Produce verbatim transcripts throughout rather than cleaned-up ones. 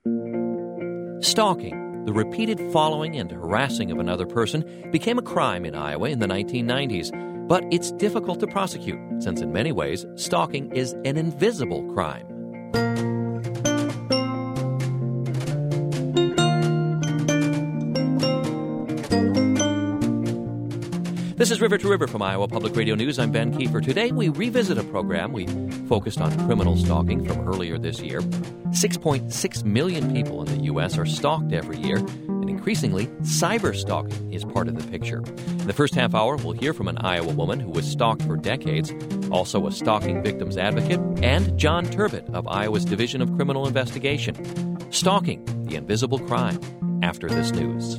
Stalking, the repeated following and harassing of another person, became a crime in Iowa in the nineteen nineties. But it's difficult to prosecute, since in many ways, stalking is an invisible crime. This is River to River from Iowa Public Radio News. I'm Ben Kiefer. Today we revisit a program we focused on criminal stalking from earlier this year. six point six million people in the U S are stalked every year, and increasingly, cyber stalking is part of the picture. In the first half hour, we'll hear from an Iowa woman who was stalked for decades, also a stalking victims advocate, and John Turbett of Iowa's Division of Criminal Investigation. Stalking, the invisible crime, after this news.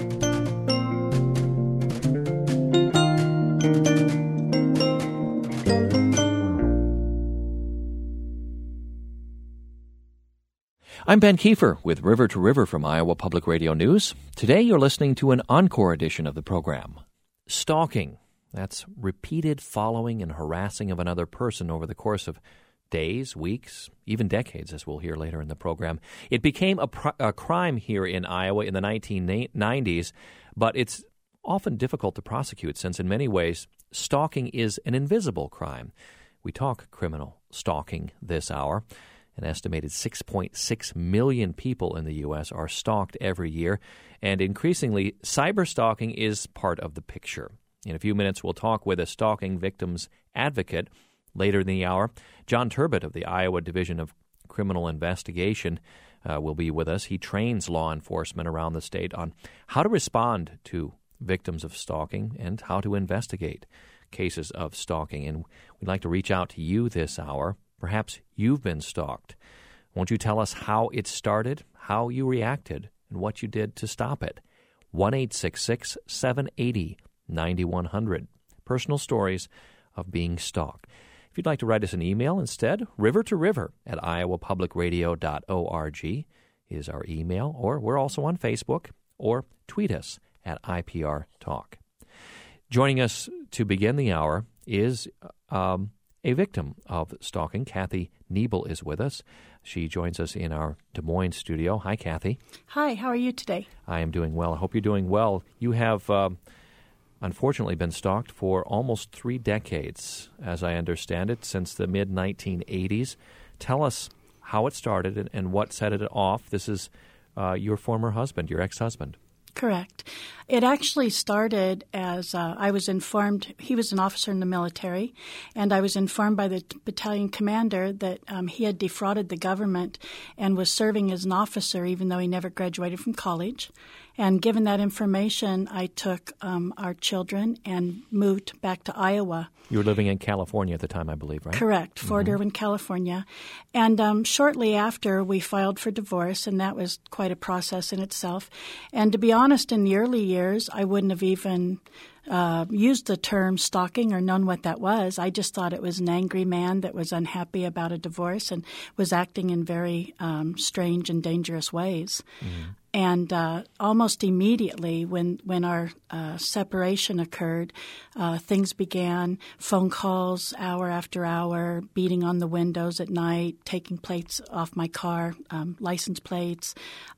I'm Ben Kiefer with River to River from Iowa Public Radio News. Today you're listening to an encore edition of the program. Stalking, that's repeated following and harassing of another person over the course of days, weeks, even decades, as we'll hear later in the program. It became a, pr- a crime here in Iowa in the nineteen nineties, but it's often difficult to prosecute since in many ways stalking is an invisible crime. We talk criminal stalking this hour. An estimated six point six million people in the U S are stalked every year, and increasingly, cyber stalking is part of the picture. In a few minutes, we'll talk with a stalking victims advocate. Later in the hour, John Turbett of the Iowa Division of Criminal Investigation uh, will be with us. He trains law enforcement around the state on how to respond to victims of stalking and how to investigate cases of stalking. And we'd like to reach out to you this hour. Perhaps you've been stalked. Won't you tell us how it started, how you reacted, and what you did to stop it? one eight six six, seven eight zero, nine one zero zero. Personal stories of being stalked. If you'd like to write us an email instead, river to river at iowa public radio dot org is our email, or we're also on Facebook, or tweet us at I P R Talk. Joining us to begin the hour is um, a victim of stalking. Kathy Niebel is with us. She joins us in our Des Moines studio. Hi, Kathy. Hi, how are you today? I am doing well. I hope you're doing well. You have, uh, unfortunately, been stalked for almost three decades, as I understand it, since the mid nineteen eighties. Tell us how it started and, and what set it off. This is uh, your former husband, your ex-husband. Correct. It actually started as uh, I was informed – he was an officer in the military, and I was informed by the battalion commander that um, he had defrauded the government and was serving as an officer even though he never graduated from college. And given that information, I took um, our children and moved back to Iowa. You were living in California at the time, I believe, right? Correct, Fort mm-hmm. Irwin, California. And um, shortly after, we filed for divorce, and that was quite a process in itself. And to be honest, in the early years, I wouldn't have even uh, used the term stalking or known what that was. I just thought it was an angry man that was unhappy about a divorce and was acting in very um, strange and dangerous ways. Mm-hmm. And uh, almost immediately when, when our uh, separation occurred, uh, things began, phone calls hour after hour, beating on the windows at night, taking plates off my car, um, license plates,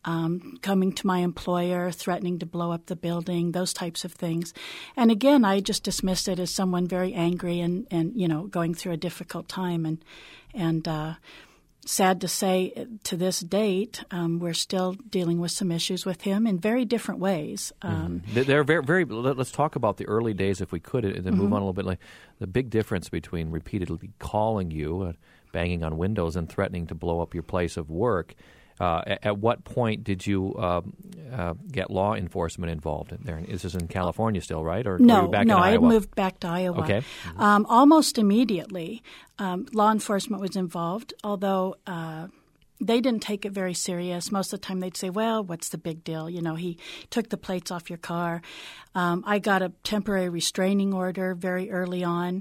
um, coming to my employer, threatening to blow up the building, those types of things. And again, I just dismissed it as someone very angry and, and you know, going through a difficult time. And, and uh sad to say, to this date, um, we're still dealing with some issues with him in very different ways. Um, mm-hmm. They're very, very. Let's talk about the early days, if we could, and then mm-hmm. move on a little bit. Like the big difference between repeatedly calling you, uh, banging on windows, and threatening to blow up your place of work. Uh, at, at what point did you uh, uh, get law enforcement involved? There, this is in California still, right? Or no, were you back no, in I Iowa? had moved back to Iowa. Okay, mm-hmm. um, almost immediately, um, law enforcement was involved. Although uh, they didn't take it very serious. Most of the time, they'd say, "Well, what's the big deal? You know, he took the plates off your car." Um, I got a temporary restraining order very early on.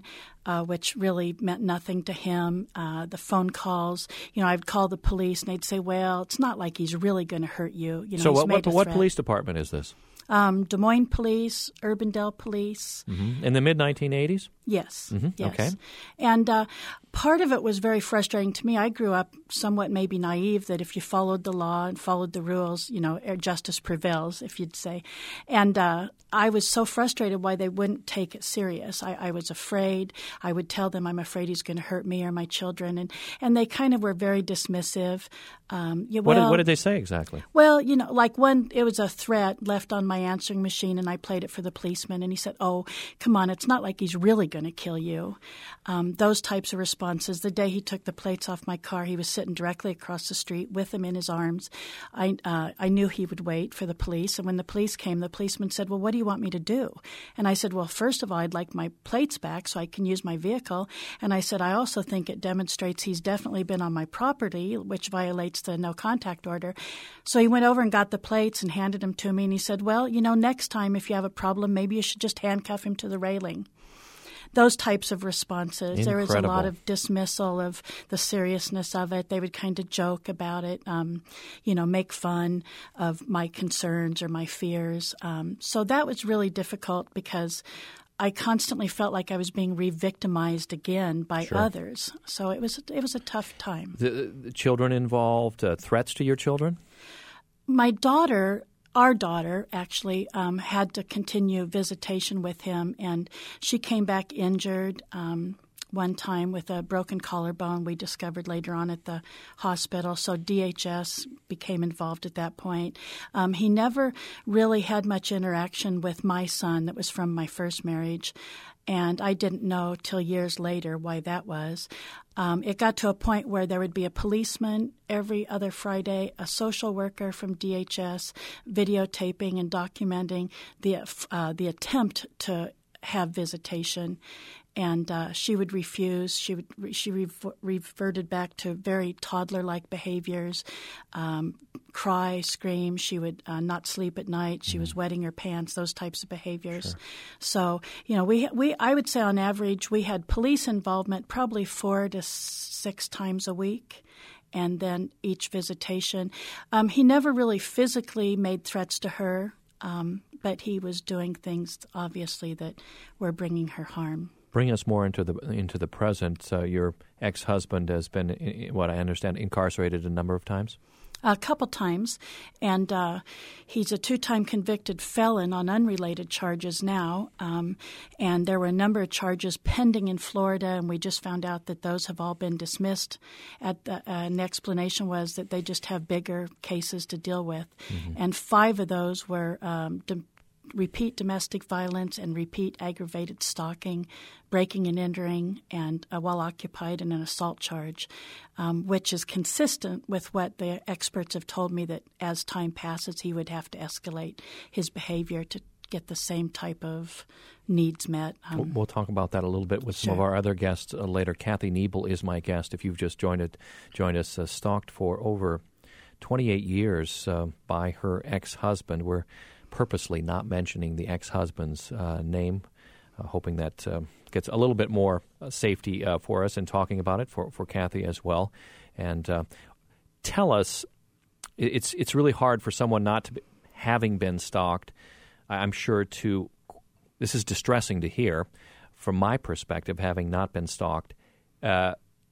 uh, which really meant nothing to him. Uh, the phone calls, you know, I'd call the police and they'd say, well, it's not like he's really going to hurt you. you know, so he's what, made what, a what threat. police department is this? Um, Des Moines Police, Urbandale Police. Mm-hmm. In the mid nineteen eighties? Yes, mm-hmm. yes. Okay. And uh, part of it was very frustrating to me. I grew up somewhat maybe naive that if you followed the law and followed the rules, you know, justice prevails, if you'd say. And uh, I was so frustrated why they wouldn't take it serious. I, I was afraid. I would tell them I'm afraid he's going to hurt me or my children. And, and they kind of were very dismissive. Um, yeah, what, well, did, what did they say exactly? Well, you know, like one, it was a threat left on my answering machine, and I played it for the policeman, and he said, oh, come on, it's not like he's really going to kill you. Um, those types of responses. The day he took the plates off my car, he was sitting directly across the street with him in his arms. I, uh, I knew he would wait for the police, and when the police came, the policeman said, well, what do you want me to do? And I said, well, first of all, I'd like my plates back so I can use my vehicle. And I said, I also think it demonstrates he's definitely been on my property, which violates the no contact order. So he went over and got the plates and handed them to me, and he said, well, you know, next time if you have a problem, maybe you should just handcuff him to the railing. Those types of responses. Incredible. There was a lot of dismissal of the seriousness of it. They would kind of joke about it, um, you know, make fun of my concerns or my fears. Um, so that was really difficult because I constantly felt like I was being re-victimized again by Sure. others. So it was it was a tough time. The, the children involved, uh, threats to your children? My daughter, our daughter, actually um, had to continue visitation with him, and she came back injured um, one time with a broken collarbone we discovered later on at the hospital. So D H S became involved at that point. Um, he never really had much interaction with my son that was from my first marriage, and I didn't know till years later why that was. Um, it got to a point where there would be a policeman every other Friday, a social worker from D H S videotaping and documenting the uh, the attempt to have visitation. And uh, she would refuse. She would she rev- reverted back to very toddler-like behaviors, um, cry, scream. She would uh, not sleep at night. She mm-hmm. was wetting her pants. Those types of behaviors. Sure. So you know, we we I would say on average we had police involvement probably four to six times a week. And then each visitation. Um, he never really physically made threats to her, um, but he was doing things obviously that were bringing her harm. Bring us more into the into the present. Uh, your ex-husband has been, what I understand, incarcerated a number of times? A couple times, and uh, he's a two-time convicted felon on unrelated charges now, um, and there were a number of charges pending in Florida, and we just found out that those have all been dismissed. At the, uh, and the explanation was that they just have bigger cases to deal with, mm-hmm. and five of those were um, de- repeat domestic violence and repeat aggravated stalking, breaking and entering, and uh, while occupied, and an assault charge, um, which is consistent with what the experts have told me that as time passes, he would have to escalate his behavior to get the same type of needs met. Um, we'll talk about that a little bit with sure. some of our other guests uh, later. Kathy Nebel is my guest. If you've just joined it, joined us, uh, stalked for over twenty-eight years uh, by her ex-husband. We're purposely not mentioning the ex-husband's uh, name, uh, hoping that uh, gets a little bit more uh, safety uh, for us in talking about it, for, for Kathy as well. And uh, tell us, it's it's really hard for someone not to be, having been stalked, I'm sure to, this is distressing to hear from my perspective, having not been stalked. Uh,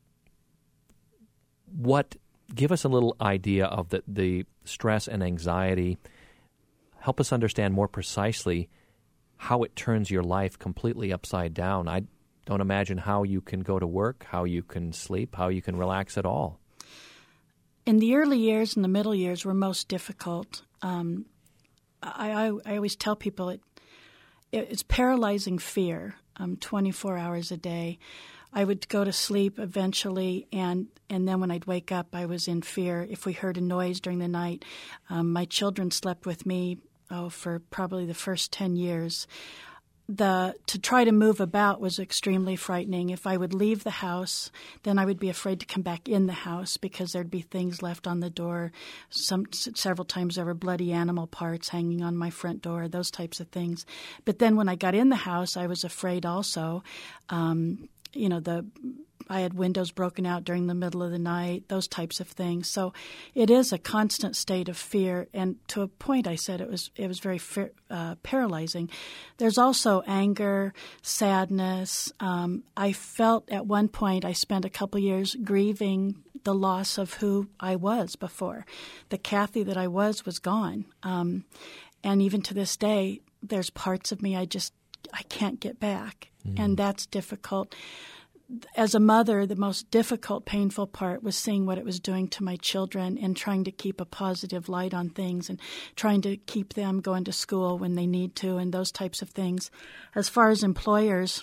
what, give us a little idea of the, the stress and anxiety. Help us understand more precisely how it turns your life completely upside down. I don't imagine how you can go to work, how you can sleep, how you can relax at all. In the early years and the middle years were most difficult. Um, I, I, I always tell people it, it it's paralyzing fear, um, twenty-four hours a day. I would go to sleep eventually, and, and then when I'd wake up, I was in fear. If we heard a noise during the night, um, my children slept with me oh, for probably the first ten years. The to try to move about was extremely frightening. If I would leave the house, then I would be afraid to come back in the house because there'd be things left on the door. Some several times there were bloody animal parts hanging on my front door, those types of things. But then when I got in the house, I was afraid also. Um, you know, the I had windows broken out during the middle of the night, those types of things. So it is a constant state of fear, and to a point I said it was it was very fear, uh, paralyzing. There's also anger, sadness. Um, I felt at one point I spent a couple years grieving the loss of who I was before. The Kathy that I was was gone. Um, and even to this day, there's parts of me I just I can't get back, mm. and that's difficult. As a mother, the most difficult, painful part was seeing what it was doing to my children and trying to keep a positive light on things and trying to keep them going to school when they need to and those types of things. As far as employers,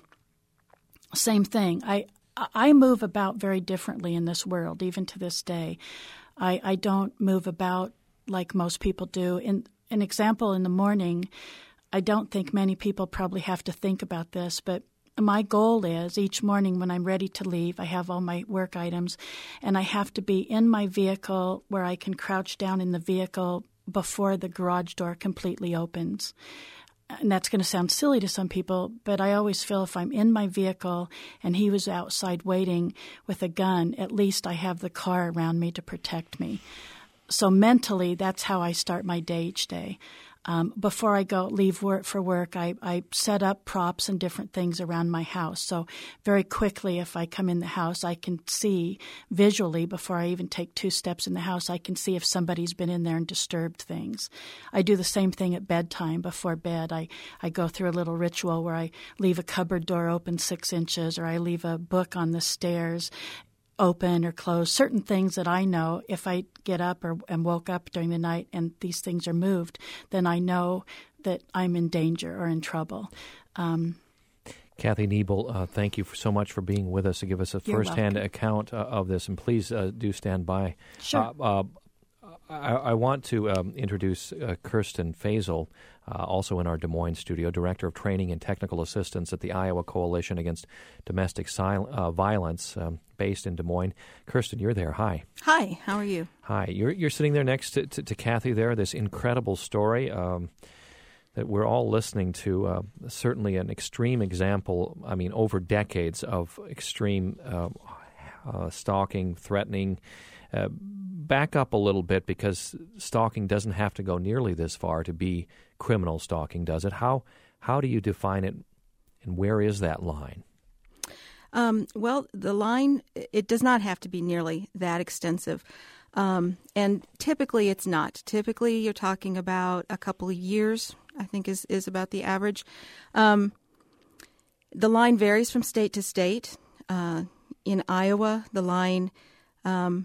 same thing. I I move about very differently in this world, even to this day. I, I don't move about like most people do. In an example, in the morning, I don't think many people probably have to think about this, but my goal is each morning when I'm ready to leave, I have all my work items, and I have to be in my vehicle where I can crouch down in the vehicle before the garage door completely opens. And that's going to sound silly to some people, but I always feel if I'm in my vehicle and he was outside waiting with a gun, at least I have the car around me to protect me. So mentally, that's how I start my day each day. Um, before I go leave work for work, I, I set up props and different things around my house. So very quickly, if I come in the house, I can see visually before I even take two steps in the house, I can see if somebody's been in there and disturbed things. I do the same thing at bedtime. Before bed, I, I go through a little ritual where I leave a cupboard door open six inches or I leave a book on the stairs open or closed, certain things that I know if I get up or and woke up during the night and these things are moved, then I know that I'm in danger or in trouble. Um, Kathy Nebel, uh, thank you for so much for being with us to give us a firsthand account uh, of this, and please uh, do stand by. Sure. Uh, uh, I, I want to um, introduce uh, Kirsten Faisel, uh, also in our Des Moines studio, Director of Training and Technical Assistance at the Iowa Coalition Against Domestic Sil- uh, Violence, um, based in Des Moines. Kirsten, you're there. Hi. Hi. How are you? Hi. You're you're sitting there next to, to, to Kathy there, this incredible story um, that we're all listening to. Uh, certainly an extreme example, I mean, over decades of extreme uh, uh, stalking, threatening. Uh, back up a little bit, because stalking doesn't have to go nearly this far to be criminal stalking, does it? How how do you define it, and where is that line? Um, well, the line, it does not have to be nearly that extensive. Um, and typically it's not. Typically you're talking about a couple of years, I think is, is about the average. Um, the line varies from state to state. Uh, in Iowa, the line um,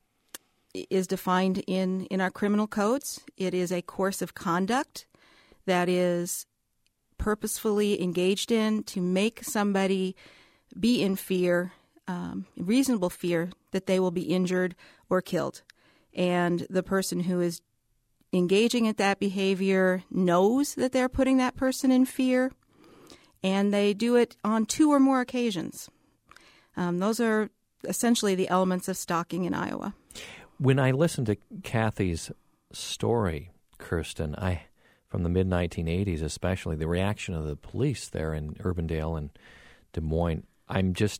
is defined in, in our criminal codes. It is a course of conduct that is purposefully engaged in to make somebody be in fear, um, reasonable fear that they will be injured or killed. And the person who is engaging in that behavior knows that they're putting that person in fear, and they do it on two or more occasions. Um, those are essentially the elements of stalking in Iowa. When I listened to Kathy's story, Kirsten, I from the mid nineteen eighties especially, the reaction of the police there in Urbandale and Des Moines, I'm just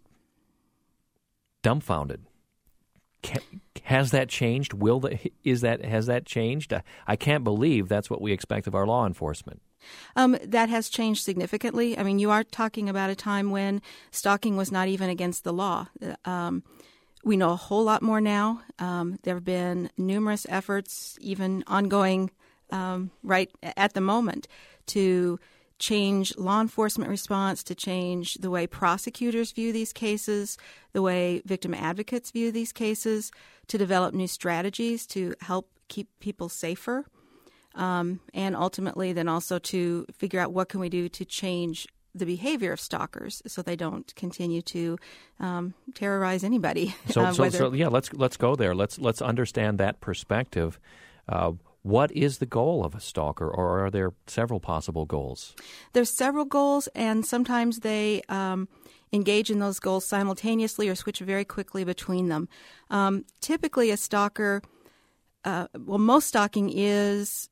dumbfounded. Can, has that changed? Will the, is that has that changed? I, I can't believe that's what we expect of our law enforcement. Um, that has changed significantly. I mean, you are talking about a time when stalking was not even against the law. Um, we know a whole lot more now. Um, there have been numerous efforts, even ongoing um, right at the moment, to change law enforcement response, to change the way prosecutors view these cases, the way victim advocates view these cases, to develop new strategies to help keep people safer, um, and ultimately then also to figure out what can we do to change the behavior of stalkers so they don't continue to um, terrorize anybody. So, uh, so, whether... so yeah, let's let's go there. Let's let's understand that perspective. Uh, What is the goal of a stalker, or are there several possible goals? There's several goals, and sometimes they um, engage in those goals simultaneously or switch very quickly between them. Um, typically, a stalker, uh, well, most stalking is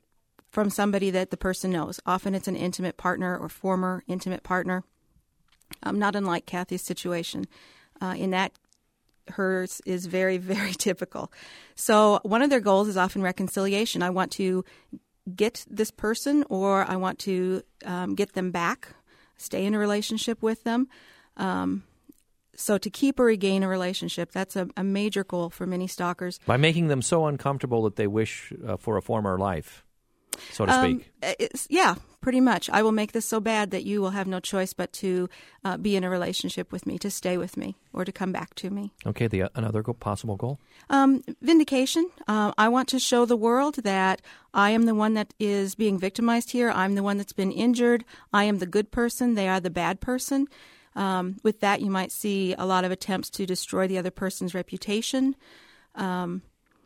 from somebody that the person knows. Often it's an intimate partner or former intimate partner. um, not unlike Kathy's situation. Uh, in that, hers is very, very typical. So one of their goals is often reconciliation. I want to get this person, or I want to um, get them back, stay in a relationship with them. Um, so to keep or regain a relationship, that's a, a major goal for many stalkers. By making them so uncomfortable that they wish uh, for a former life, so to speak. Um, it's, yeah, pretty much. I will make this so bad that you will have no choice but to uh, be in a relationship with me, to stay with me, or to come back to me. Okay, the uh, another go- possible goal? Um, vindication. Uh, I want to show the world that I am the one that is being victimized here. I'm the one that's been injured. I am the good person. They are the bad person. Um, with that, you might see a lot of attempts to destroy the other person's reputation. Um,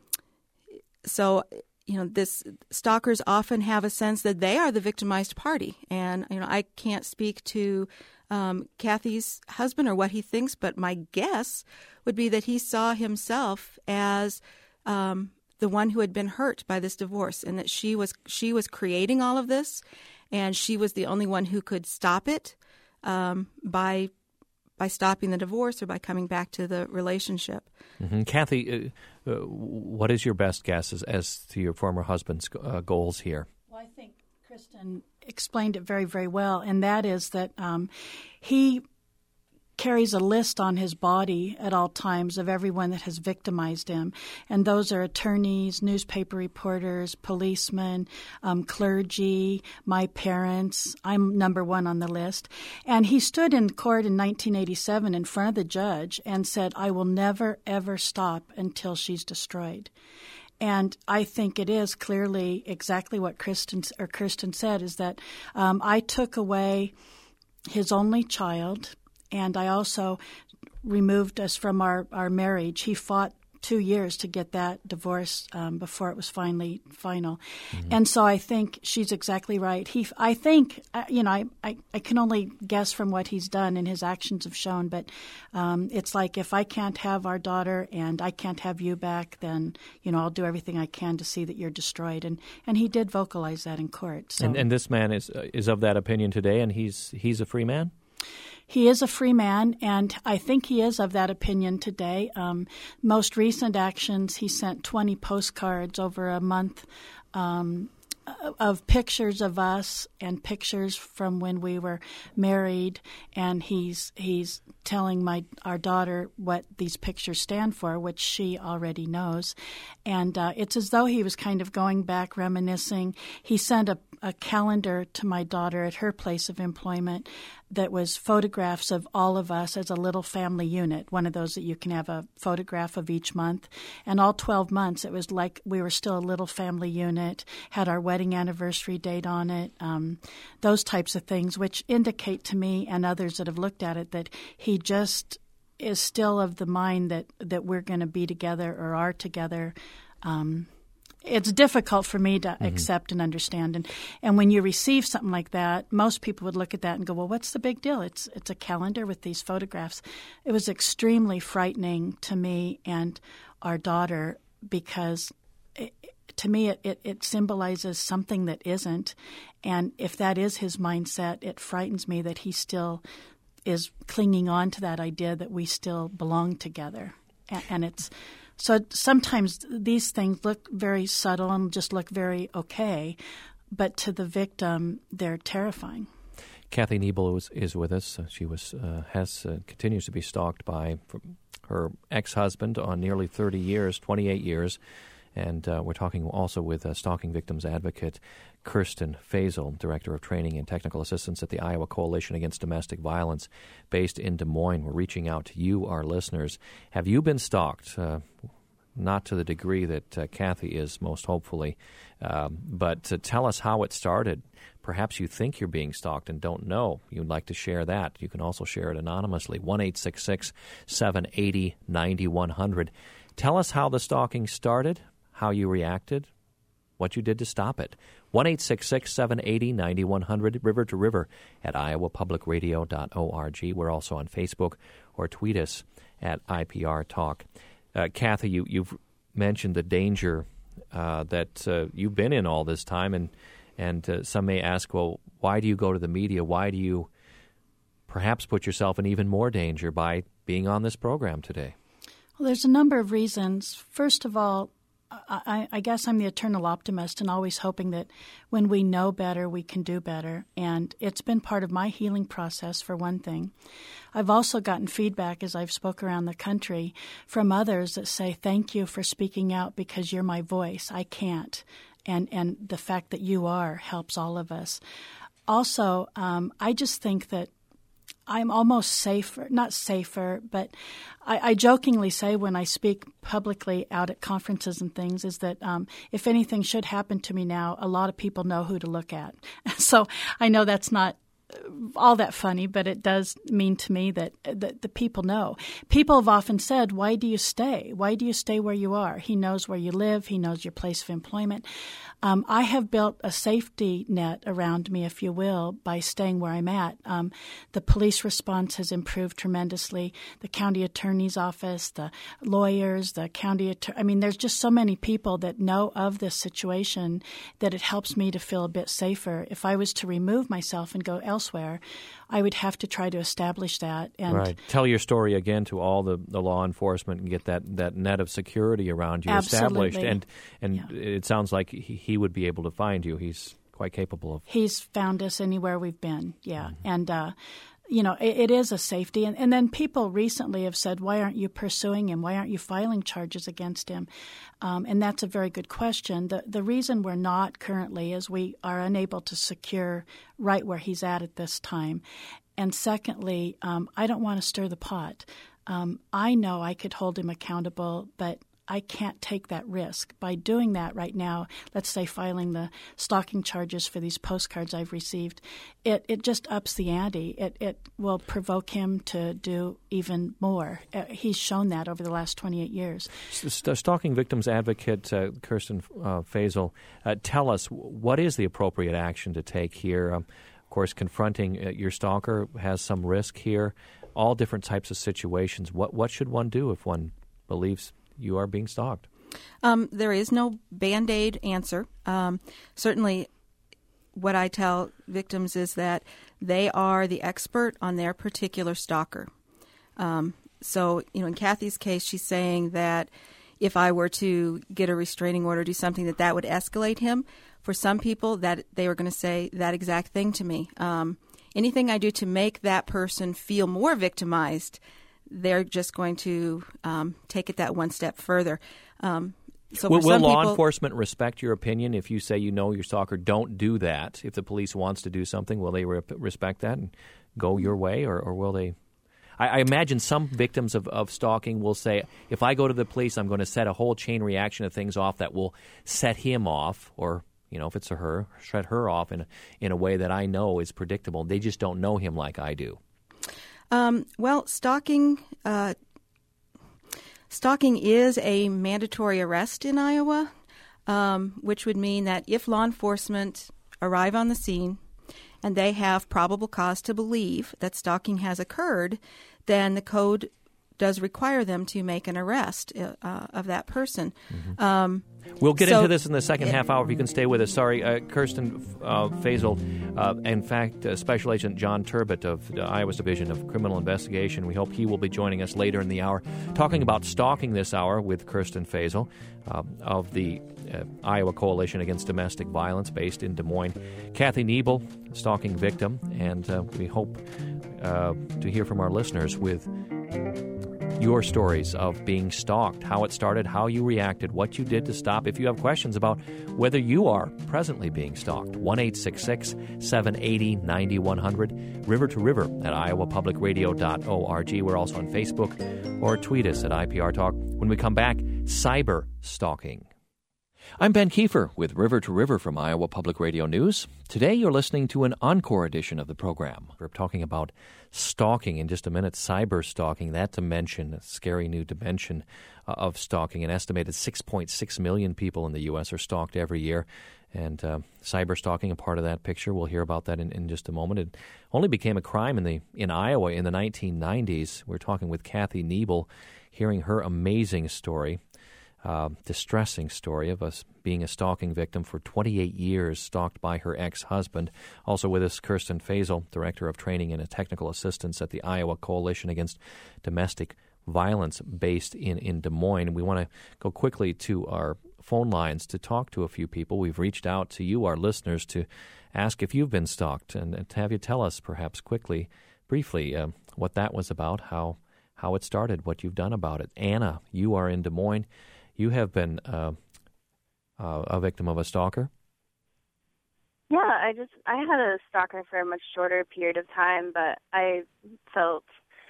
so... You know, this stalkers often have a sense that they are the victimized party. And, you know, I can't speak to um, Kathy's husband or what he thinks, but my guess would be that he saw himself as um, the one who had been hurt by this divorce, and that she was she was creating all of this, and she was the only one who could stop it um, by by stopping the divorce or by coming back to the relationship. Mm-hmm. Kathy, uh, uh, what is your best guess as, as to your former husband's uh, goals here? Well, I think Kristen explained it very, very well, and that is that um, he carries a list on his body at all times of everyone that has victimized him. And those are attorneys, newspaper reporters, policemen, um, clergy, my parents. I'm number one on the list. And he stood in court in nineteen eighty-seven in front of the judge and said, I will never, ever stop until she's destroyed. And I think it is clearly exactly what Kristen, or Kirsten said, is that um, I took away his only child, and I also removed us from our, our marriage. He fought two years to get that divorce um, before it was finally final. Mm-hmm. And so I think she's exactly right. He, I think, uh, you know, I, I, I can only guess from what he's done and his actions have shown, but um, it's like if I can't have our daughter and I can't have you back, then, you know, I'll do everything I can to see that you're destroyed. And, and he did vocalize that in court. So. And, and this man is uh, is of that opinion today, and he's he's a free man? He is a free man, and I think he is of that opinion today. Um, most recent actions, he sent twenty postcards over a month um, of pictures of us and pictures from when we were married, and he's he's telling my our daughter what these pictures stand for, which she already knows. And uh, it's as though he was kind of going back, reminiscing. He sent a, a calendar to my daughter at her place of employment that was photographs of all of us as a little family unit, one of those that you can have a photograph of each month. And all twelve months, it was like we were still a little family unit, had our wedding anniversary date on it, um, those types of things, which indicate to me and others that have looked at it that he just is still of the mind that, that we're going to be together or are together. Um, it's difficult for me to mm-hmm. accept and understand. And and when you receive something like that, most people would look at that and go, well, what's the big deal? It's it's a calendar with these photographs. It was extremely frightening to me and our daughter because it, to me it, it, it symbolizes something that isn't. And if that is his mindset, it frightens me that he still is clinging on to that idea that we still belong together. And, and it's so sometimes these things look very subtle and just look very okay, but to the victim, they're terrifying. Kathy Nebel is, is with us. She was uh, has uh, continues to be stalked by her ex-husband on nearly thirty years, twenty-eight years. And uh, we're talking also with uh, stalking victims advocate Kirsten Faisel, Director of Training and Technical Assistance at the Iowa Coalition Against Domestic Violence, based in Des Moines. We're reaching out to you, our listeners. Have you been stalked? Uh, not to the degree that uh, Kathy is, most hopefully, um, but to tell us how it started. Perhaps you think you're being stalked and don't know. You'd like to share that. You can also share it anonymously. one eight six six, seven eight zero, nine one zero zero. Tell us how the stalking started, how you reacted, what you did to stop it. one eight six six, seven eight zero, nine one zero zero, river to river at iowa public radio dot org. We're also on Facebook, or tweet us at I P R Talk. Uh, Kathy, you, you've mentioned the danger uh, that uh, you've been in all this time, and, and uh, some may ask, well, why do you go to the media? Why do you perhaps put yourself in even more danger by being on this program today? Well, there's a number of reasons. First of all, I, I guess I'm the eternal optimist and always hoping that when we know better, we can do better. And it's been part of my healing process, for one thing. I've also gotten feedback as I've spoke around the country from others that say, thank you for speaking out because you're my voice. I can't. And, and the fact that you are helps all of us. Also, um, I just think that I'm almost safer, not safer, but I, I jokingly say when I speak publicly out at conferences and things is that um, if anything should happen to me now, a lot of people know who to look at. So I know that's not all that funny, but it does mean to me that, that the people know. People have often said, why do you stay? Why do you stay where you are? He knows where you live. He knows your place of employment. Um, I have built a safety net around me, if you will, by staying where I'm at. Um, the police response has improved tremendously. The county attorney's office, the lawyers, the county attorney. I mean, there's just so many people that know of this situation that it helps me to feel a bit safer. If I was to remove myself and go elsewhere, I would have to try to establish that. And right. Tell your story again to all the, the law enforcement and get that, that net of security around you Absolutely. established. And and yeah. it sounds like he, he would be able to find you. He's quite capable of. He's found us anywhere we've been, yeah. Mm-hmm. And, uh, you know, it, it is a safety. And, and then people recently have said, why aren't you pursuing him? Why aren't you filing charges against him? Um, and that's a very good question. The, the reason we're not currently is we are unable to secure right where he's at at this time. And secondly, um, I don't want to stir the pot. Um, I know I could hold him accountable, but I can't take that risk. By doing that right now, let's say filing the stalking charges for these postcards I've received, it, it just ups the ante. It, it will provoke him to do even more. Uh, he's shown that over the last twenty-eight years. St- stalking victims advocate uh, Kirsten uh, Faisal, uh, tell us, what is the appropriate action to take here? Um, of course, confronting uh, your stalker has some risk here. All different types of situations. What, what should one do if one believes you are being stalked? Um, there is no Band-Aid answer. Um, certainly what I tell victims is that they are the expert on their particular stalker. Um, so, you know, in Kathy's case, she's saying that if I were to get a restraining order, do something that that would escalate him. For some people, that they were going to say that exact thing to me. Um, anything I do to make that person feel more victimized, they're just going to um, take it that one step further. Um, so will for will some law people, enforcement respect your opinion if you say you know your stalker? Don't do that. If the police wants to do something, will they re- respect that and go your way, or, or will they? I, I imagine some victims of, of stalking will say, if I go to the police, I'm going to set a whole chain reaction of things off that will set him off, or you know, if it's a her, set her off in a, in a way that I know is predictable. They just don't know him like I do. Um, well, stalking uh, stalking is a mandatory arrest in Iowa, um, which would mean that if law enforcement arrive on the scene and they have probable cause to believe that stalking has occurred, then the code does require them to make an arrest uh, of that person. Mm-hmm. Um, we'll get so, into this in the second half hour if you can stay with us. Sorry, uh, Kirsten uh, Faisal, uh, in fact, uh, Special Agent John Turbot of the Iowa's Division of Criminal Investigation. We hope he will be joining us later in the hour, talking about stalking this hour with Kirsten Faisal uh, of the uh, Iowa Coalition Against Domestic Violence based in Des Moines. Kathy Nebel, stalking victim, and uh, we hope uh, to hear from our listeners with your stories of being stalked, how it started, how you reacted, what you did to stop. If you have questions about whether you are presently being stalked, one eight six six, seven eight zero, nine one zero zero, river to river at iowa public radio dot org. We're also on Facebook, or tweet us at I P R Talk. When we come back, cyber stalking. I'm Ben Kiefer with River to River from Iowa Public Radio News. Today you're listening to an encore edition of the program. We're talking about stalking in just a minute, cyber stalking, that dimension, a scary new dimension uh, of stalking. An estimated six point six million people in the U S are stalked every year. And uh, cyber stalking, a part of that picture. We'll hear about that in, in just a moment. It only became a crime in the in Iowa in the nineteen nineties. We're talking with Kathy Nebel, hearing her amazing story. uh, distressing story of us being a stalking victim for twenty-eight years, stalked by her ex-husband. Also with us, Kirsten Faisel, Director of Training and Technical Assistance at the Iowa Coalition Against Domestic Violence, based in, in Des Moines. We want to go quickly to our phone lines to talk to a few people. We've reached out to you, our listeners, to ask if you've been stalked and, and to have you tell us perhaps quickly, briefly, uh, what that was about, how how it started, what you've done about it. Anna, you are in Des Moines. You have been uh, uh, a victim of a stalker. Yeah, I just I had a stalker for a much shorter period of time, but I felt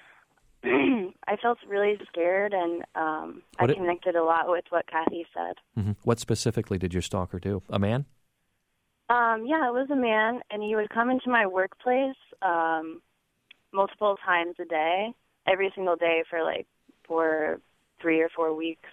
I felt really scared, and um, I it, connected a lot with what Kathy said. Mm-hmm. What specifically did your stalker do? A man? Um, yeah, it was a man, and he would come into my workplace um, multiple times a day, every single day for like for three or four weeks.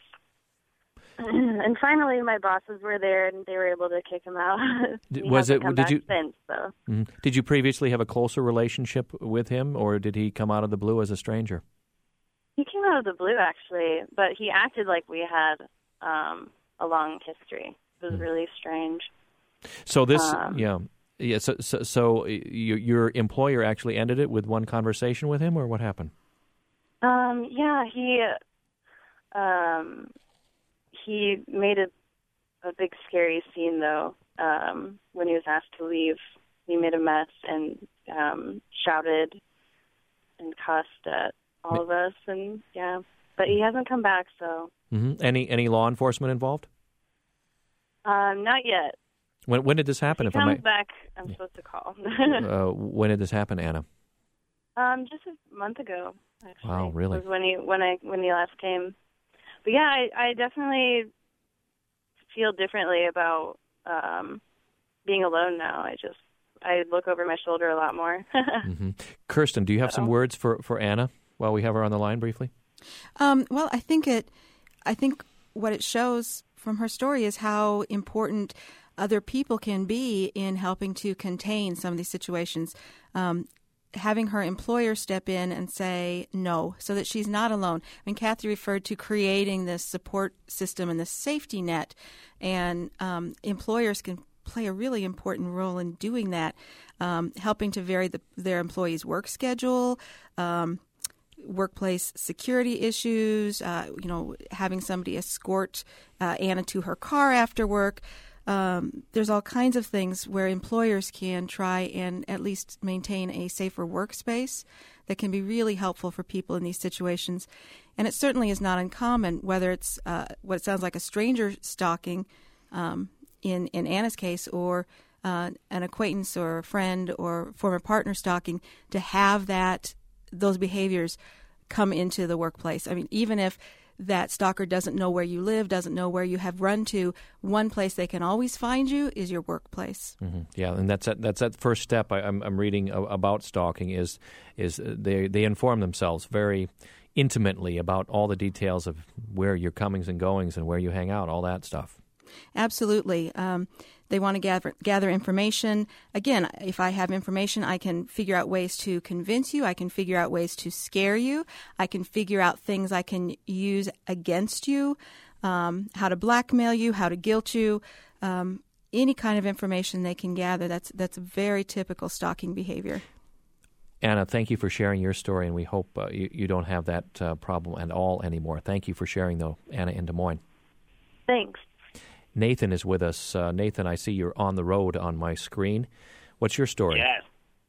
And finally, my bosses were there, and they were able to kick him out. Was it? Come did back you? Since, so. Mm-hmm. Did you previously have a closer relationship with him, or did he come out of the blue as a stranger? He came out of the blue, actually, but he acted like we had um, a long history. It was mm-hmm. really strange. So this, um, yeah, yeah. So, so, so your, your employer actually ended it with one conversation with him, or what happened? Um, yeah, he. Um, He made a, a big scary scene, though, um, when he was asked to leave. He made a mess and um, shouted and cussed at all of us, and yeah. But he hasn't come back, so. Mm-hmm. Any any law enforcement involved? Um, not yet. When when did this happen? If he if comes I may... back, I'm yeah. supposed to call. uh, when did this happen, Anna? Um, just a month ago, actually. Wow, really? Was when he when I when he last came. But yeah, I, I definitely feel differently about um, being alone now. I just I look over my shoulder a lot more. mm-hmm. Kirsten, do you have so. some words for, for Anna while we have her on the line briefly? Um, well, I think it. I think what it shows from her story is how important other people can be in helping to contain some of these situations. Um, having her employer step in and say no, so that she's not alone. I mean, Kathy referred to creating this support system and this safety net, and um, employers can play a really important role in doing that, um, helping to vary the, their employees' work schedule, um, workplace security issues, uh, you know, having somebody escort uh, Anna to her car after work. Um, there's all kinds of things where employers can try and at least maintain a safer workspace that can be really helpful for people in these situations. And it certainly is not uncommon, whether it's uh, what sounds like a stranger stalking um, in, in Anna's case, or uh, an acquaintance or a friend or former partner stalking, to have that those behaviors come into the workplace. I mean, even if that stalker doesn't know where you live, doesn't know where you have run to, one place they can always find you is your workplace. Mm-hmm. Yeah, and that's that, that's that first step I, I'm, I'm reading about stalking is is they they inform themselves very intimately about all the details of where your comings and goings and where you hang out, all that stuff. Absolutely. Um, they want to gather gather information. Again, if I have information, I can figure out ways to convince you. I can figure out ways to scare you. I can figure out things I can use against you, um, how to blackmail you, how to guilt you. Um, any kind of information they can gather. That's that's very typical stalking behavior. Anna, thank you for sharing your story, and we hope uh, you, you don't have that uh, problem at all anymore. Thank you for sharing, though, Anna in Des Moines. Thanks. Nathan is with us. Uh, Nathan, I see you're on the road on my screen. What's your story? Yes.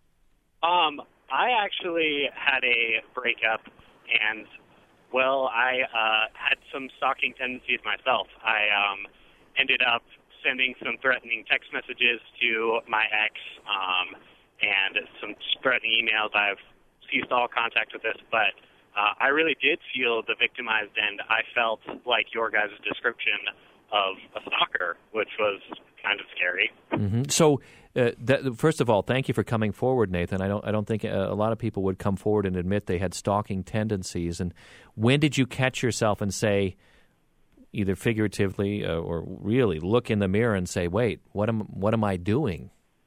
Um, I actually had a breakup, and, well, I uh, had some stalking tendencies myself. I um, ended up sending some threatening text messages to my ex um, and some threatening emails. I've ceased all contact with this, but uh, I really did feel the victimized end. I felt like your guys' description of a stalker, which was kind of scary. Mm-hmm. So, uh, that, first of all, thank you for coming forward, Nathan. I don't, I don't think a, a lot of people would come forward and admit they had stalking tendencies. And when did you catch yourself and say, either figuratively uh, or really, look in the mirror and say, "Wait, what am, what am I doing?"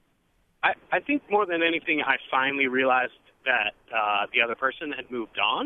I, I think more than anything, I finally realized that uh, the other person had moved on.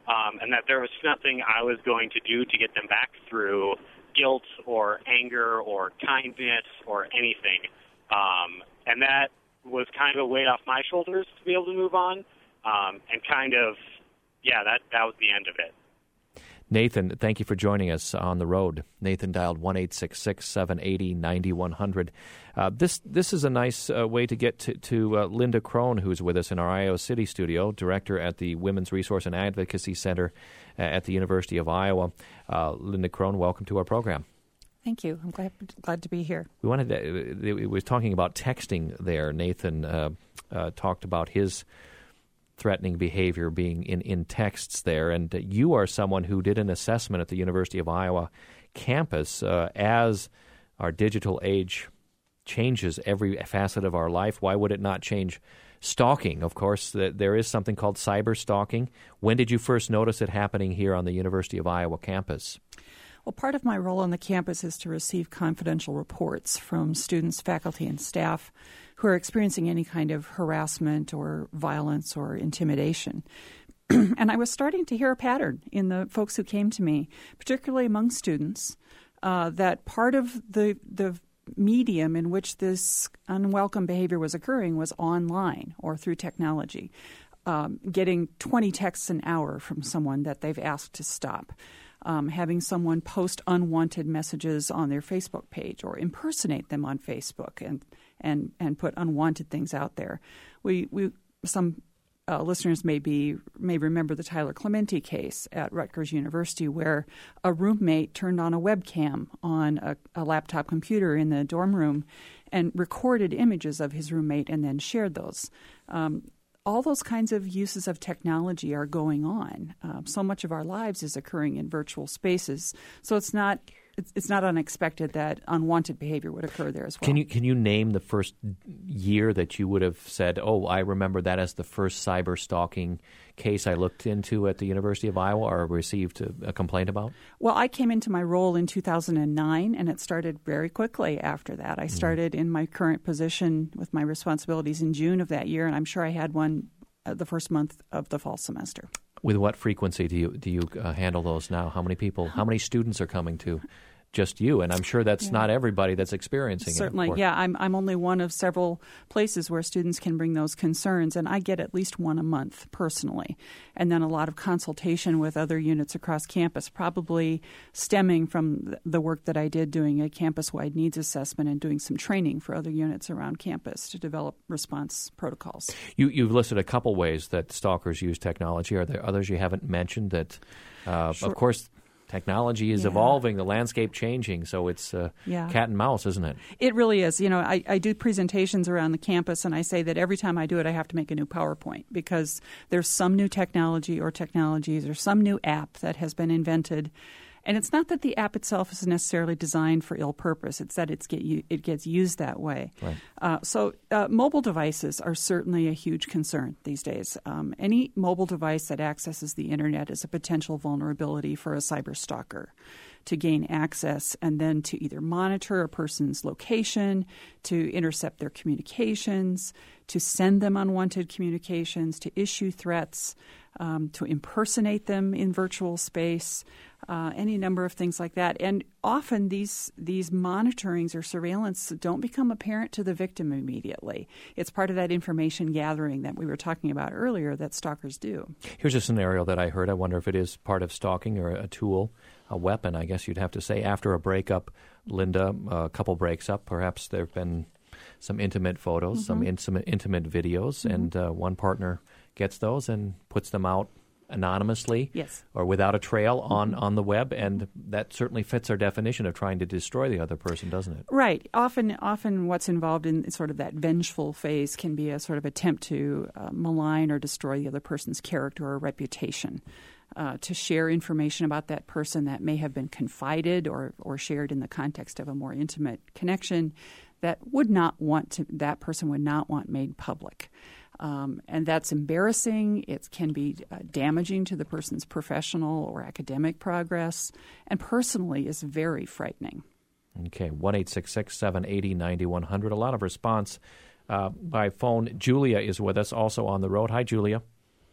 um, and that there was nothing I was going to do to get them back through guilt or anger or kindness or anything. Um, and that was kind of a weight off my shoulders to be able to move on. Um, and kind of, yeah, that, that was the end of it. Nathan, thank you for joining us on the road. Nathan dialed one eight six six, seven eight zero, nine one zero zero. Uh, this this is a nice uh, way to get to, to uh, Linda Crone, who's with us in our Iowa City studio, director at the Women's Resource and Advocacy Center uh, at the University of Iowa. Uh, Linda Crone, welcome to our program. Thank you. I'm glad glad to be here. We wanted to, we were talking about texting there. Nathan uh, uh, talked about his threatening behavior being in, in texts there. And uh, you are someone who did an assessment at the University of Iowa campus uh, as our digital age changes every facet of our life. Why would it not change stalking? Of course, th- there is something called cyber stalking. When did you first notice it happening here on the University of Iowa campus? Well, part of my role on the campus is to receive confidential reports from students, faculty, and staff who are experiencing any kind of harassment or violence or intimidation. And I was starting to hear a pattern in the folks who came to me, particularly among students, uh, that part of the the medium in which this unwelcome behavior was occurring was online or through technology, um, getting twenty texts an hour from someone that they've asked to stop. Um, having someone post unwanted messages on their Facebook page or impersonate them on Facebook and and, and put unwanted things out there. We we some uh, listeners may be may remember the Tyler Clementi case at Rutgers University, where a roommate turned on a webcam on a, a laptop computer in the dorm room and recorded images of his roommate and then shared those. Um, All those kinds of uses of technology are going on. Uh, so much of our lives is occurring in virtual spaces. So it's not it's, it's not unexpected that unwanted behavior would occur there as well. Can you can you name the first year that you would have said, "Oh, I remember that as the first cyber stalking case I looked into at the University of Iowa or received a, a complaint about"? Well, I came into my role in two thousand nine, and it started very quickly after that. I started mm. in my current position with my responsibilities in June of that year, and I'm sure I had one uh, the first month of the fall semester. With what frequency do you do you uh, handle those now? How many people, how many students are coming to just you? And I'm sure that's yeah. not everybody that's experiencing Certainly, it. Certainly, yeah. I'm I'm only one of several places where students can bring those concerns, and I get at least one a month personally. And then a lot of consultation with other units across campus, probably stemming from the work that I did doing a campus-wide needs assessment and doing some training for other units around campus to develop response protocols. You, you've listed a couple ways that stalkers use technology. Are there others you haven't mentioned that, uh, sure. of course, technology is yeah. evolving, the landscape changing, so it's uh, yeah. cat and mouse, isn't it? It really is. You know, I, I do presentations around the campus, and I say that every time I do it, I have to make a new PowerPoint because there's some new technology or technologies or some new app that has been invented. And it's not that the app itself is necessarily designed for ill purpose. It's that it's get it gets used that way. Right. Uh, so uh, mobile devices are certainly a huge concern these days. Um, any mobile device that accesses the Internet is a potential vulnerability for a cyber stalker to gain access and then to either monitor a person's location, to intercept their communications, to send them unwanted communications, to issue threats, um, to impersonate them in virtual space, uh, any number of things like that. And often these these monitorings or surveillance don't become apparent to the victim immediately. It's part of that information gathering that we were talking about earlier that stalkers do. Here's a scenario that I heard. I wonder if it is part of stalking or a tool, a weapon, I guess you'd have to say. After a breakup, Linda, a couple breaks up, perhaps there have been some intimate photos, mm-hmm. some intimate, intimate videos, mm-hmm. and uh, one partner gets those and puts them out anonymously yes. or without a trail on, mm-hmm. on the web, and that certainly fits our definition of trying to destroy the other person, doesn't it? Right. Often often what's involved in sort of that vengeful phase can be a sort of attempt to uh, malign or destroy the other person's character or reputation, uh, to share information about that person that may have been confided or, or shared in the context of a more intimate connection that would not want to, that person would not want made public. Um, and that's embarrassing. It can be uh, damaging to the person's professional or academic progress, and personally is very frightening. Okay, one eight six six, seven eight zero, nine one zero zero. A lot of response uh, by phone. Julia is with us, also on the road. Hi, Julia.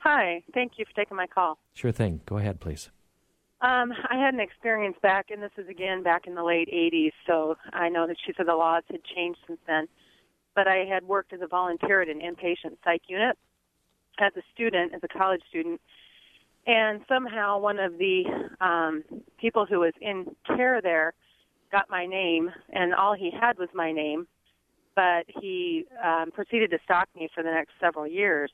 Hi. Thank you for taking my call. Sure thing. Go ahead, please. Um, I had an experience back, and this is again back in the late eighties, so I know that she said the laws had changed since then. But I had worked as a volunteer at an inpatient psych unit as a student, as a college student, and somehow one of the um, people who was in care there got my name, and all he had was my name, but he um, proceeded to stalk me for the next several years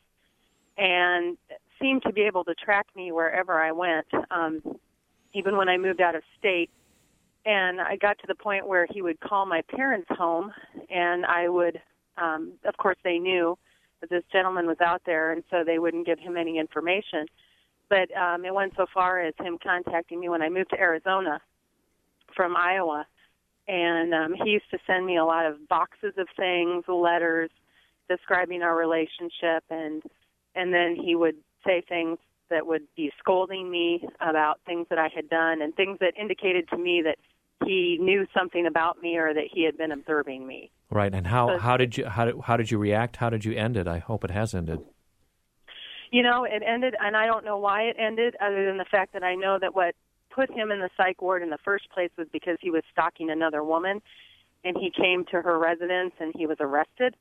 and seemed to be able to track me wherever I went, um, even when I moved out of state. And I got to the point where he would call my parents home, and I would, um, of course, they knew that this gentleman was out there, and so they wouldn't give him any information. But um, it went so far as him contacting me when I moved to Arizona from Iowa. And um, he used to send me a lot of boxes of things, letters describing our relationship, and and then he would say things that would be scolding me about things that I had done and things that indicated to me that he knew something about me or that he had been observing me. Right. And how, So- how did you how did, how did you react? How did you end it? I hope it has ended. You know, it ended, and I don't know why it ended, other than the fact that I know that what put him in the psych ward in the first place was because he was stalking another woman, and he came to her residence and he was arrested.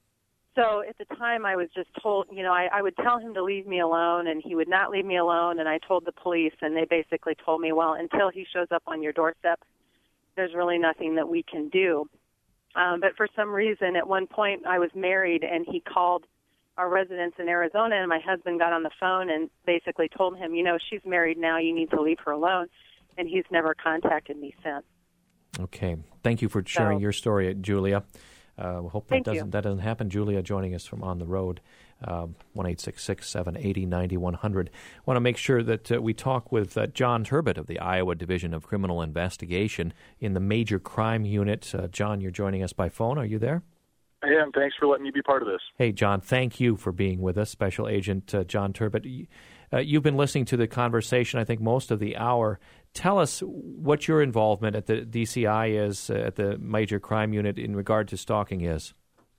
So at the time I was just told, you know, I, I would tell him to leave me alone, and he would not leave me alone, and I told the police, and they basically told me, well, until he shows up on your doorstep, there's really nothing that we can do. Um, but for some reason, at one point I was married, and he called our residence in Arizona, and my husband got on the phone and basically told him, you know, she's married now, you need to leave her alone, and he's never contacted me since. Okay. Thank you for sharing So- your story, Julia. Uh, we hope that Thank you. doesn't that doesn't happen. Julia joining us from On the Road, um, one eight six six, seven eight zero, nine one zero zero. Want to make sure that uh, we talk with uh, John Turbot of the Iowa Division of Criminal Investigation in the Major Crime Unit. Uh, John, you're joining us by phone. Are you there? I am. Thanks for letting me be part of this. Hey, John, thank you for being with us, Special Agent uh, John Turbot. Uh, you've been listening to the conversation, I think, most of the hour. Tell us what your involvement at the D C I is, uh, at the Major Crime Unit, in regard to stalking is.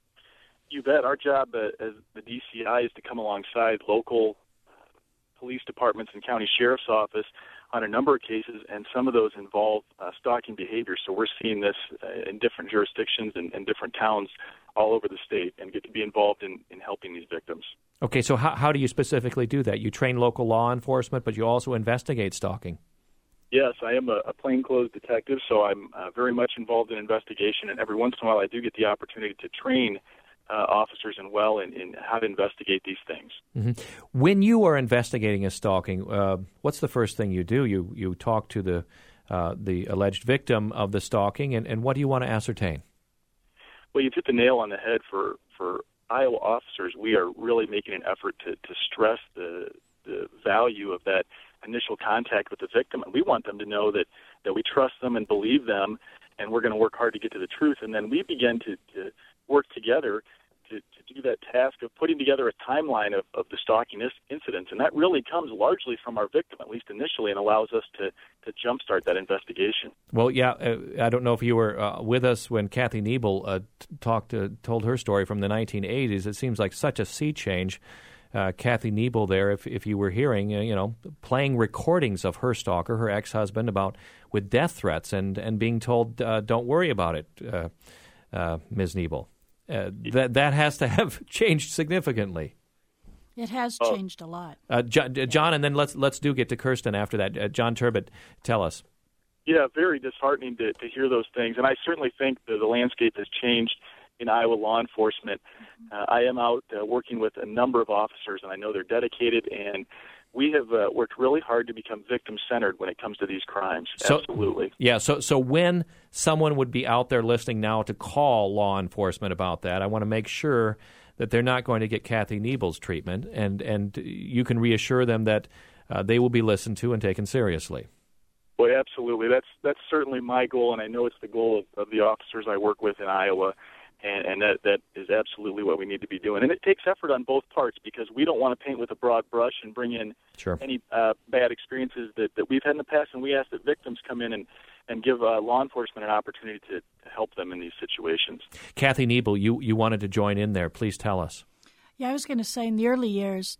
You bet. Our job uh, as the D C I is to come alongside local police departments and county sheriff's office on a number of cases, and some of those involve uh, stalking behavior. So we're seeing this uh, in different jurisdictions and, and different towns all over the state, and get to be involved in, in helping these victims. Okay, so how, how do you specifically do that? You train local law enforcement, but you also investigate stalking. Yes, I am a, a plainclothes detective, so I'm uh, very much involved in investigation, and every once in a while I do get the opportunity to train uh, officers and well in, in how to investigate these things. Mm-hmm. When you are investigating a stalking, uh, what's the first thing you do? You you talk to the uh, the alleged victim of the stalking, and, and what do you want to ascertain? Well, you've hit the nail on the head. For, for Iowa officers, we are really making an effort to, to stress the the value of that initial contact with the victim, and we want them to know that, that we trust them and believe them, and we're going to work hard to get to the truth. And then we begin to, to work together to, to do that task of putting together a timeline of, of the stalking incidents, and that really comes largely from our victim, at least initially, and allows us to, to jumpstart that investigation. Well, yeah, uh, I don't know if you were uh, with us when Kathy Nebel uh, t- talked, uh, told her story from the nineteen eighties. It seems like such a sea change. Uh, Kathy Nebel there, if if you were hearing, uh, you know, playing recordings of her stalker, her ex-husband, about with death threats and, and being told, uh, don't worry about it, uh, uh, Miz Nebel. Uh, that that has to have changed significantly. It has Oh. changed a lot. Uh, John, John, and then let's let's do get to Kirsten after that. Uh, John Turbot, tell us. Yeah, very disheartening to, to hear those things, and I certainly think that the landscape has changed in Iowa law enforcement. Uh, I am out uh, working with a number of officers, and I know they're dedicated, and we have uh, worked really hard to become victim-centered when it comes to these crimes. So, Absolutely. Yeah, so so when someone would be out there listening now to call law enforcement about that, I want to make sure that they're not going to get Kathy Nebel's treatment, and, and you can reassure them that uh, they will be listened to and taken seriously. Well, absolutely. That's that's certainly my goal, and I know it's the goal of, of the officers I work with in Iowa. And, and that, that is absolutely what we need to be doing. And it takes effort on both parts, because we don't want to paint with a broad brush and bring in Sure. any uh, bad experiences that, that we've had in the past. And we ask that victims come in and, and give uh, law enforcement an opportunity to, to help them in these situations. Kathy Nebel, you, you wanted to join in there. Please tell us. Yeah, I was going to say in the early years,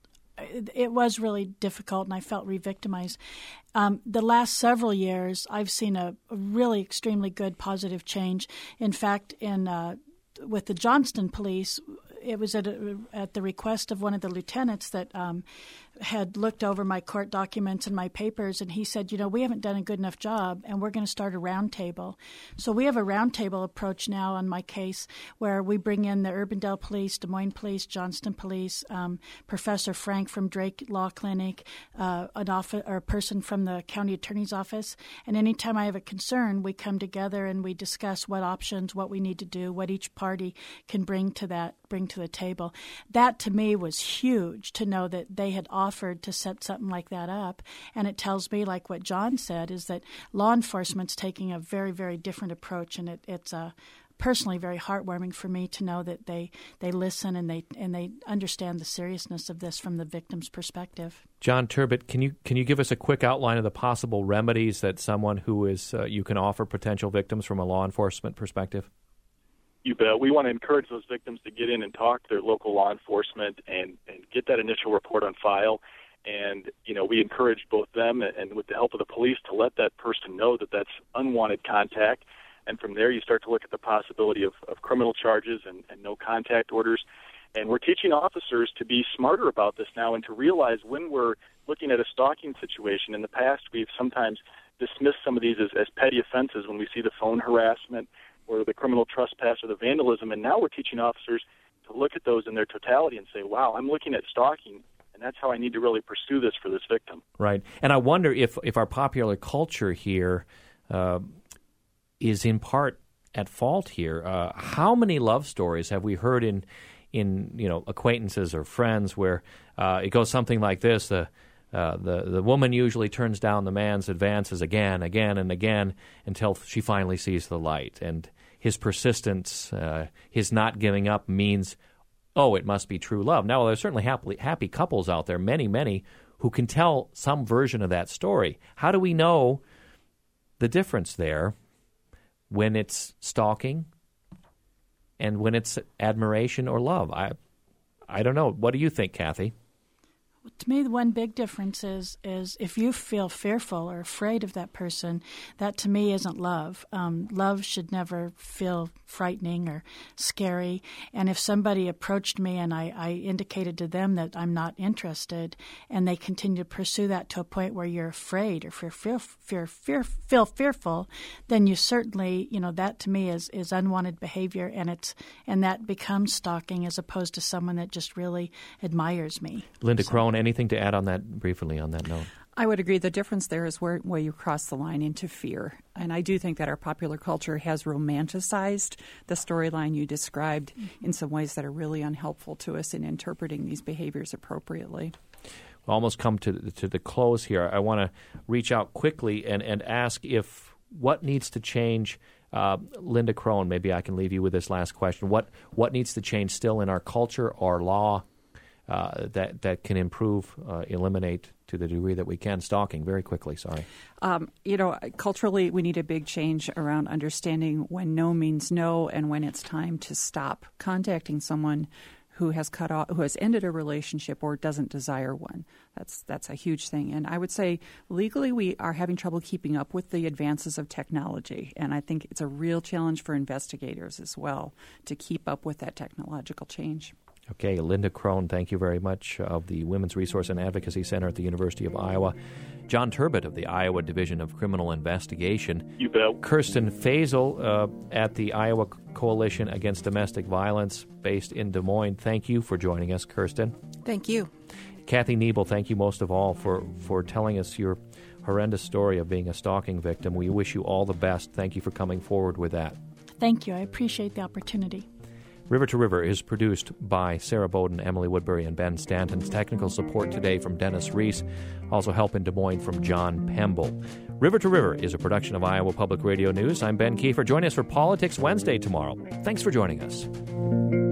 it, it was really difficult, and I felt re-victimized. Um, the last several years, I've seen a, a really extremely good positive change. In fact, in uh, with the Johnston police, it was at, a, at the request of one of the lieutenants that um, had looked over my court documents and my papers, and he said, you know, we haven't done a good enough job, and we're going to start a roundtable. So we have a roundtable approach now on my case where we bring in the Urbandale Police, Des Moines Police, Johnston Police, um, Professor Frank from Drake Law Clinic, uh, an office, or a person from the county attorney's office. And anytime I have a concern, we come together and we discuss what options, what we need to do, what each party can bring to that, bring to the table. That to me was huge, to know that they had offered to set something like that up. And it tells me, like what John said, is that law enforcement's taking a very, very different approach, and it, it's uh, personally very heartwarming for me to know that they, they listen and they and they understand the seriousness of this from the victim's perspective. John Turbot, can you can you give us a quick outline of the possible remedies that someone who is uh, you can offer potential victims from a law enforcement perspective? You bet. We want to encourage those victims to get in and talk to their local law enforcement and, and get that initial report on file. And, you know, we encourage both them and with the help of the police to let that person know that that's unwanted contact. And from there, you start to look at the possibility of, of criminal charges and, and no contact orders. And we're teaching officers to be smarter about this now and to realize when we're looking at a stalking situation. In the past, we've sometimes dismissed some of these as, as petty offenses when we see the phone harassment or the criminal trespass or the vandalism. And now we're teaching officers to look at those in their totality and say, wow, I'm looking at stalking, and that's how I need to really pursue this for this victim. Right. And I wonder if, if our popular culture here uh, is in part at fault here. Uh, how many love stories have we heard in, in you know, acquaintances or friends where uh, it goes something like this, the Uh, the the woman usually turns down the man's advances again, again, and again until she finally sees the light. And his persistence, uh, his not giving up means, oh, it must be true love. Now, there's certainly happy, happy couples out there, many, many, who can tell some version of that story. How do we know the difference there when it's stalking and when it's admiration or love? I, I don't know. What do you think, Kathy? To me, the one big difference is is if you feel fearful or afraid of that person, that to me isn't love. Um, love should never feel frightening or scary. And if somebody approached me and I, I indicated to them that I'm not interested, and they continue to pursue that to a point where you're afraid or fear, fear, fear, fear, feel fearful, then you certainly, you know, that to me is, is unwanted behavior, and it's and that becomes stalking as opposed to someone that just really admires me. Linda So. Crone, anything to add on that briefly on that note? I would agree. The difference there is where, where you cross the line into fear. And I do think that our popular culture has romanticized the storyline you described mm-hmm. in some ways that are really unhelpful to us in interpreting these behaviors appropriately. We'll almost come to, to the close here. I want to reach out quickly and, and ask if what needs to change. Uh, Linda Crone, maybe I can leave you with this last question. What, what needs to change still in our culture or law Uh, that that can improve, uh, eliminate to the degree that we can, stalking very quickly, sorry. Um, you know, culturally, we need a big change around understanding when no means no and when it's time to stop contacting someone who has cut off, who has ended a relationship or doesn't desire one. That's that's a huge thing. And I would say legally we are having trouble keeping up with the advances of technology. And I think it's a real challenge for investigators as well to keep up with that technological change. Okay, Linda Crone, thank you very much, of the Women's Resource and Advocacy Center at the University of Iowa. John Turbot of the Iowa Division of Criminal Investigation. You bet. Kirsten Faisel uh, at the Iowa Coalition Against Domestic Violence based in Des Moines. Thank you for joining us, Kirsten. Thank you. Kathy Nebel, thank you most of all for, for telling us your horrendous story of being a stalking victim. We wish you all the best. Thank you for coming forward with that. Thank you. I appreciate the opportunity. River to River is produced by Sarah Bowden, Emily Woodbury, and Ben Stanton's technical support today from Dennis Reese. Also help in Des Moines from John Pemble. River to River is a production of Iowa Public Radio News. I'm Ben Kiefer. Join us for Politics Wednesday tomorrow. Thanks for joining us.